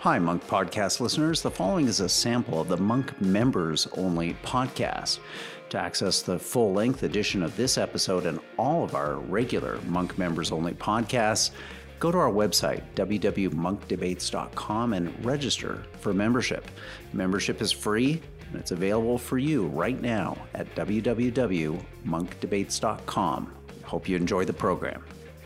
Hi, Monk Podcast listeners. The following is a sample of the Monk Members Only podcast. To access the full-length edition of this episode and all of our regular Monk Members Only podcasts, go to our website, www.monkdebates.com, and register for membership. Membership is free, and it's available for you right now at www.monkdebates.com. Hope you enjoy the program.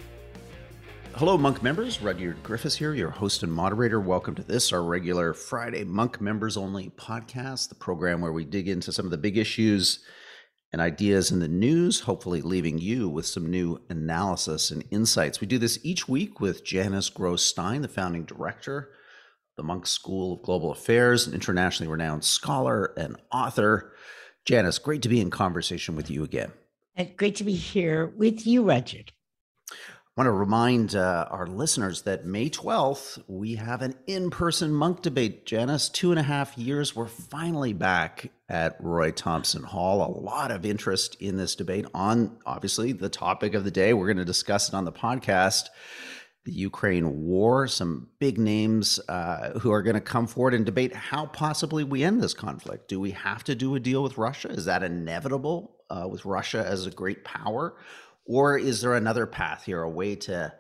Hello, Monk members. Rudyard Griffiths here, your host and moderator. Welcome to this, our regular Friday Monk Members Only podcast, the program where we dig into some of the big issues and ideas in the news, hopefully leaving you with some new analysis and insights. We do this each week with Janice Gross-Stein, the founding director of the Munk School of Global Affairs, an internationally renowned scholar and author. Janice, great to be in conversation with you again. And great to be here with you, Rudyard. I want to remind our listeners that May 12th, we have an in-person Monk debate. Janice, 2.5 years, we're finally back at Roy Thomson Hall. A lot of interest in this debate on, obviously, the topic of the day. We're going to discuss it on the podcast, the Ukraine war, some big names who are going to come forward and debate how possibly we end this conflict. Do we have to do a deal with Russia? Is that inevitable with Russia as a great power? Or is there another path here, a way to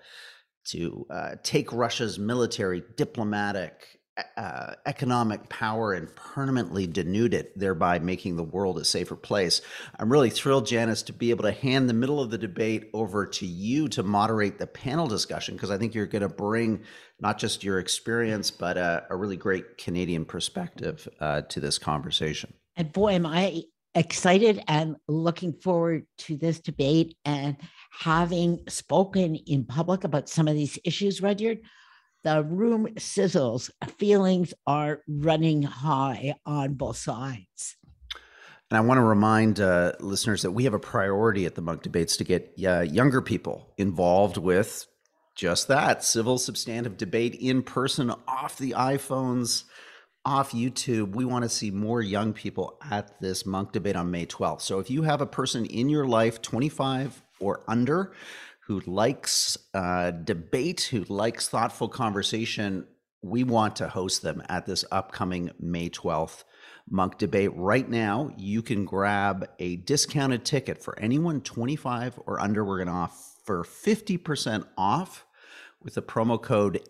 take Russia's military, diplomatic, economic power and permanently denude it, thereby making the world a safer place? I'm really thrilled, Janice, to be able to hand the middle of the debate over to you to moderate the panel discussion, because I think you're going to bring not just your experience, but a really great Canadian perspective to this conversation. And boy, am I excited and looking forward to this debate, and having spoken in public about some of these issues, Rudyard, the room sizzles. Feelings are running high on both sides. And I want to remind listeners that we have a priority at the Monk Debates to get younger people involved with just that, civil substantive debate in person, off the iPhones, off YouTube. We want to see more young people at this Monk debate on May 12th. So if you have a person in your life, 25 or under, who likes debate, who likes thoughtful conversation, we want to host them at this upcoming May 12th Monk debate. Right now, you can grab a discounted ticket for anyone 25 or under. We're going to offer 50% off with the promo code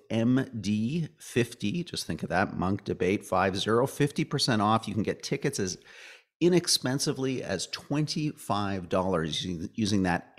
MD50. Just think of that, Monk Debate 50, 50% off. You can get tickets as inexpensively as $25 using that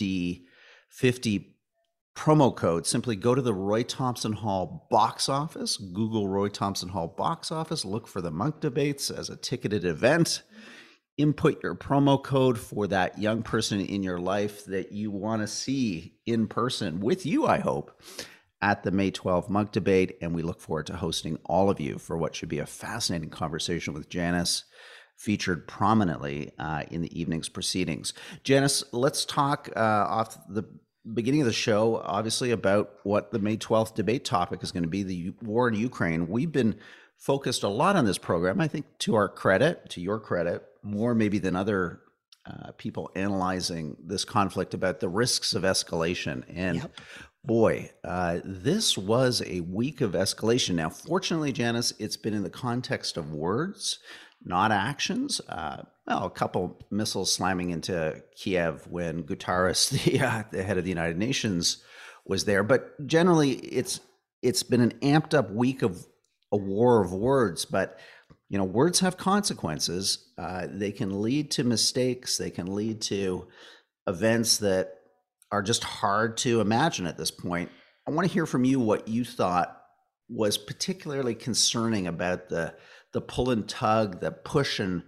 MD50 promo code. Simply go to the Roy Thomson Hall box office, Google Roy Thomson Hall box office, look for the Monk Debates as a ticketed event. Input your promo code for that young person in your life that you want to see in person with you, I hope, at the May 12th Monk Debate. And we look forward to hosting all of you for what should be a fascinating conversation with Janice, featured prominently in the evening's proceedings. Janice, let's talk off the beginning of the show, obviously, about what the May 12th debate topic is going to be, the war in Ukraine. We've been focused a lot on this program, I think, to our credit, to your credit, more maybe than other people analyzing this conflict, about the risks of escalation. And boy, this was a week of escalation. Now, fortunately, Janice, it's been in the context of words, not actions. Well, a couple missiles slamming into Kiev when Guterres, the head of the United Nations, was there. But generally, it's been an amped up week of a war of words. But you know, words have consequences. They can lead to mistakes. They can lead to events that are just hard to imagine at this point. I want to hear from you what you thought was particularly concerning about the pull and tug, the push and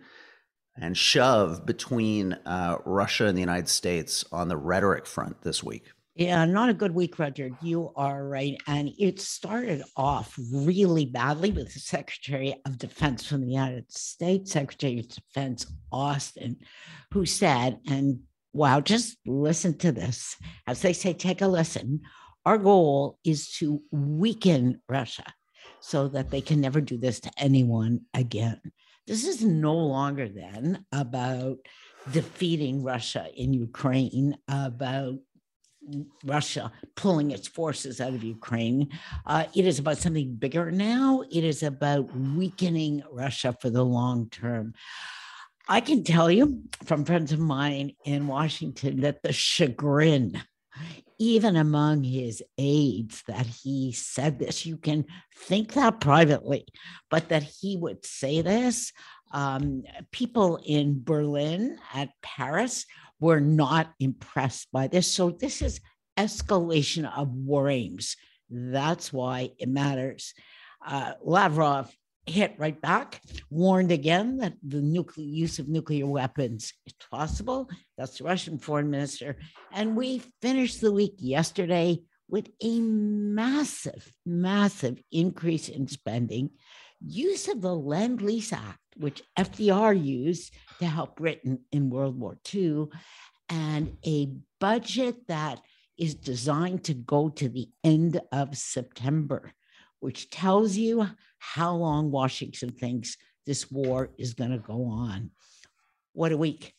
shove between Russia and the United States on the rhetoric front this week. Yeah, not a good week, Rudyard. You are right. And it started off really badly with the Secretary of Defense from the United States, Secretary of Defense Austin, who said, and wow, just listen to this. As they say, take a listen. Our goal is to weaken Russia so that they can never do this to anyone again. This is no longer then about defeating Russia in Ukraine, about Russia pulling its forces out of Ukraine. It is about something bigger now. It is about weakening Russia for the long term. I can tell you from friends of mine in Washington that the chagrin, even among his aides, that he said this, you can think that privately, but that he would say this. People in Berlin, at Paris, were not impressed by this. So this is escalation of war aims. That's why it matters. Lavrov hit right back, warned again that the use of nuclear weapons is possible. That's the Russian foreign minister. And we finished the week yesterday with a massive, massive increase in spending, use of the Lend-Lease Act, which FDR used to help Britain in World War II, and a budget that is designed to go to the end of September, which tells you how long Washington thinks this war is going to go on. What a week.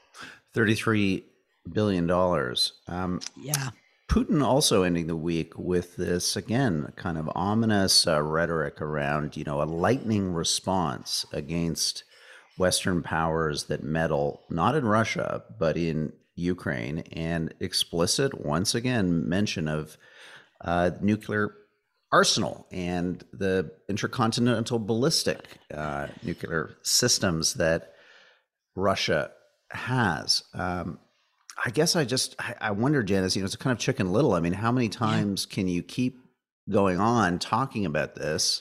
$33 billion. Yeah. Putin also ending the week with this, again, kind of ominous rhetoric around, a lightning response against Western powers that meddle, not in Russia, but in Ukraine, and explicit, once again, mention of nuclear arsenal and the intercontinental ballistic nuclear systems that Russia has. I guess I wonder, Janice, it's a kind of Chicken Little. I mean, how many times can you keep going on talking about this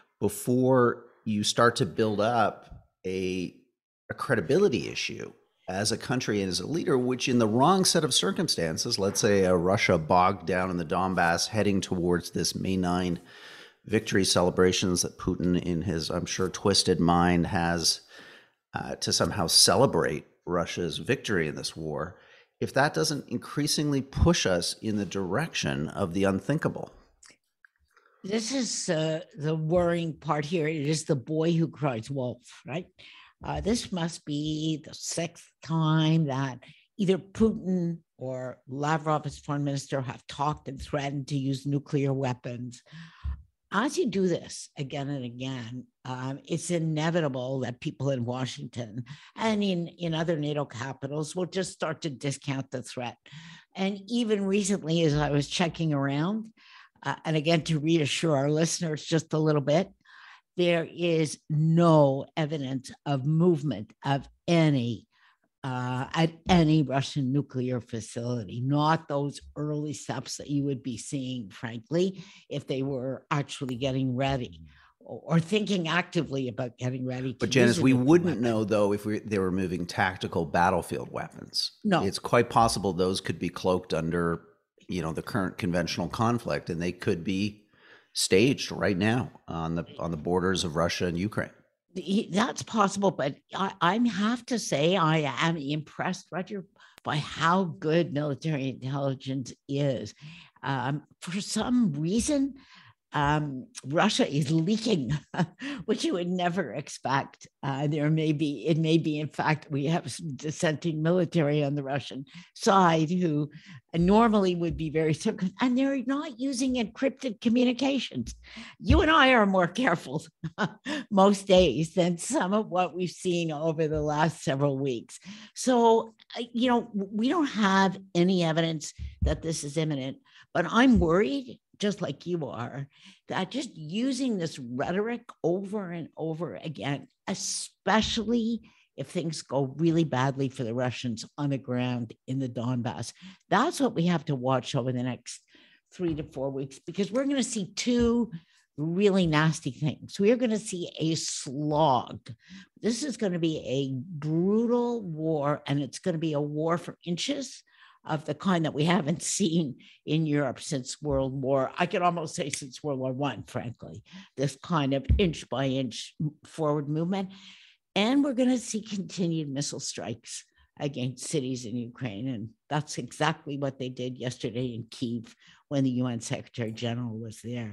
before you start to build up a credibility issue as a country and as a leader, which in the wrong set of circumstances, let's say a Russia bogged down in the Donbass heading towards this May 9 victory celebrations that Putin in his, I'm sure, twisted mind has to somehow celebrate Russia's victory in this war, if that doesn't increasingly push us in the direction of the unthinkable. This is the worrying part here. It is the boy who cries wolf, right? This must be the sixth time that either Putin or Lavrov, as foreign minister, have talked and threatened to use nuclear weapons. As you do this again and again, it's inevitable that people in Washington and in other NATO capitals will just start to discount the threat. And even recently, as I was checking around, and again, to reassure our listeners just a little bit, there is no evidence of movement of any at any Russian nuclear facility, not those early steps that you would be seeing, frankly, if they were actually getting ready or thinking actively about getting ready. But Janice, we wouldn't know, though, if they were moving tactical battlefield weapons. No. It's quite possible those could be cloaked under, the current conventional conflict, and they could be staged right now on the borders of Russia and Ukraine. That's possible, but I have to say I am impressed, Roger, by how good military intelligence is. For some reason, Russia is leaking, which you would never expect. It may be, in fact, we have some dissenting military on the Russian side who normally would be very circumspect, and they're not using encrypted communications. You and I are more careful most days than some of what we've seen over the last several weeks. So, we don't have any evidence that this is imminent, but I'm worried, just like you are, that just using this rhetoric over and over again, especially if things go really badly for the Russians on the ground in the Donbass, that's what we have to watch over the next 3 to 4 weeks, because we're going to see two really nasty things. We are going to see a slog. This is going to be a brutal war, and it's going to be a war for inches of the kind that we haven't seen in Europe since World War. I could almost say since World War I, frankly, this kind of inch by inch forward movement. And we're going to see continued missile strikes against cities in Ukraine. And that's exactly what they did yesterday in Kyiv when the UN Secretary General was there.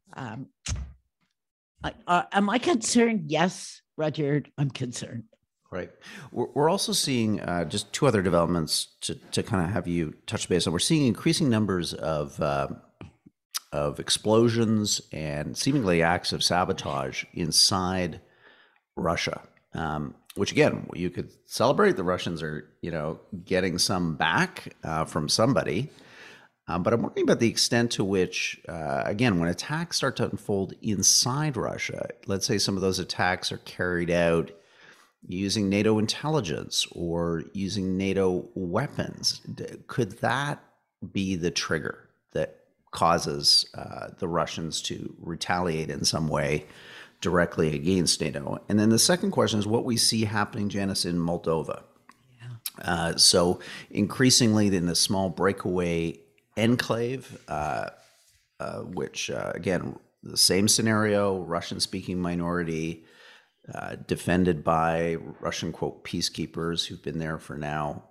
Am I concerned? Yes, Rudyard, I'm concerned. Right. We're also seeing just two other developments to kind of have you touch base on. We're seeing increasing numbers of explosions and seemingly acts of sabotage inside Russia, which again, you could celebrate. The Russians are, getting some back from somebody. But I'm wondering about the extent to which, again, when attacks start to unfold inside Russia, let's say some of those attacks are carried out using NATO intelligence or using NATO weapons, could that be the trigger that causes the Russians to retaliate in some way directly against NATO? And then the second question is what we see happening, Janice, in Moldova. So increasingly in the small breakaway enclave, which again, the same scenario, Russian-speaking minority, defended by Russian, quote, peacekeepers who've been there for now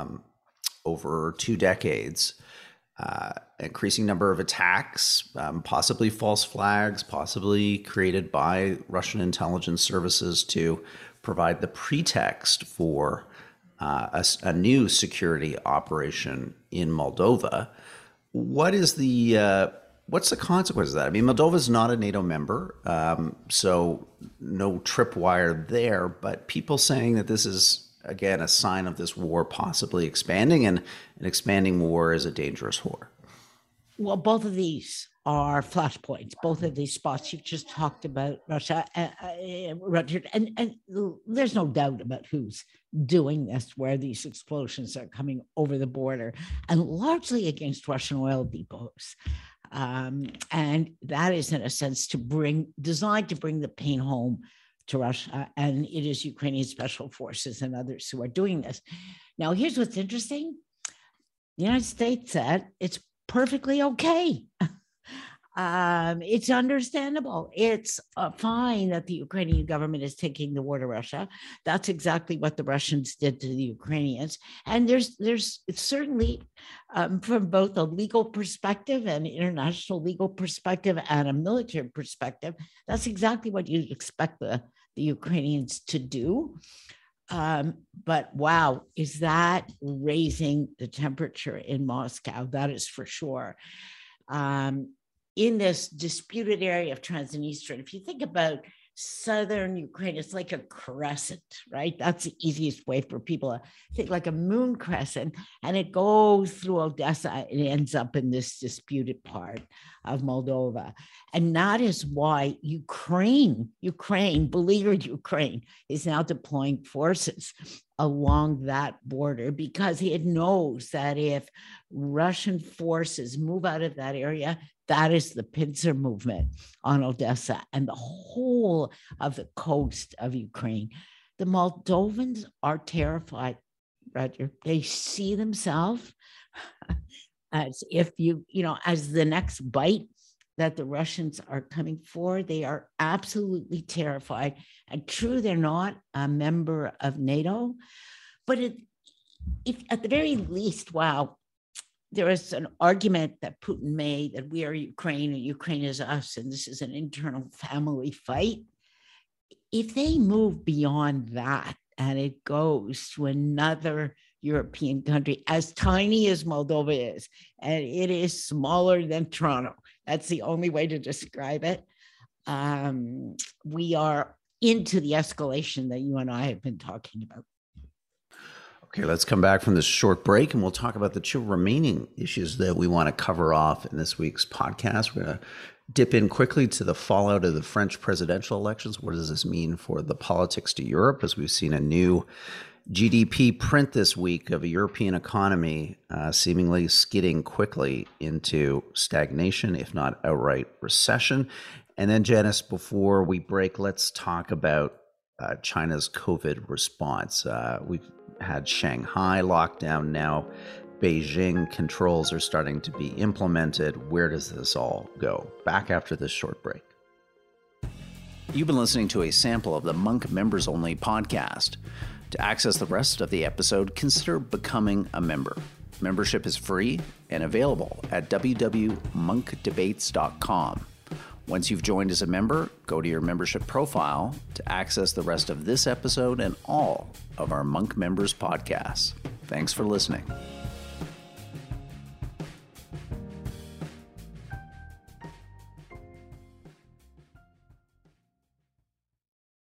over 2 decades. Increasing number of attacks, possibly false flags, possibly created by Russian intelligence services to provide the pretext for a new security operation in Moldova. What's the consequence of that? I mean, Moldova is not a NATO member, so no tripwire there, but people saying that this is, again, a sign of this war possibly expanding, and an expanding war is a dangerous war. Well, both of these are flashpoints. Both of these spots you've just talked about, Russia, Richard, and there's no doubt about who's doing this, where these explosions are coming over the border, and largely against Russian oil depots. And that is, in a sense, designed to bring the pain home to Russia. And it is Ukrainian special forces and others who are doing this. Now, here's what's interesting. The United States said it's perfectly okay. It's understandable. It's fine that the Ukrainian government is taking the war to Russia. That's exactly what the Russians did to the Ukrainians. And there's certainly, from both a legal perspective and international legal perspective and a military perspective, that's exactly what you'd expect the Ukrainians to do. But wow, is that raising the temperature in Moscow? That is for sure. In this disputed area of Transnistria, if you think about southern Ukraine, it's like a crescent, right? That's the easiest way for people to think, like a moon crescent, and it goes through Odessa and ends up in this disputed part of Moldova. And that is why Ukraine, beleaguered Ukraine, is now deploying forces along that border, because it knows that if Russian forces move out of that area, that is the pincer movement on Odessa and the whole of the coast of Ukraine. The Moldovans are terrified, Roger. They see themselves as if as the next bite that the Russians are coming for. They are absolutely terrified. And true, they're not a member of NATO, but if at the very least, wow, there is an argument that Putin made that we are Ukraine and Ukraine is us, and this is an internal family fight. If they move beyond that and it goes to another European country, as tiny as Moldova is, and it is smaller than Toronto, that's the only way to describe it, we are into the escalation that you and I have been talking about. Okay, let's come back from this short break and we'll talk about the 2 remaining issues that we want to cover off in this week's podcast. We're going to dip in quickly to the fallout of the French presidential elections. What does this mean for the politics to Europe, as we've seen a new GDP print this week of a European economy seemingly skidding quickly into stagnation, if not outright recession. And then, Janice, before we break, let's talk about China's COVID response. We've had Shanghai locked down now. Beijing controls are starting to be implemented. Where does this all go? Back after this short break. You've been listening to a sample of the Monk Members Only podcast. To access the rest of the episode, consider becoming a member. Membership is free and available at www.monkdebates.com. Once you've joined as a member, go to your membership profile to access the rest of this episode and all of our Monk Members podcasts. Thanks for listening.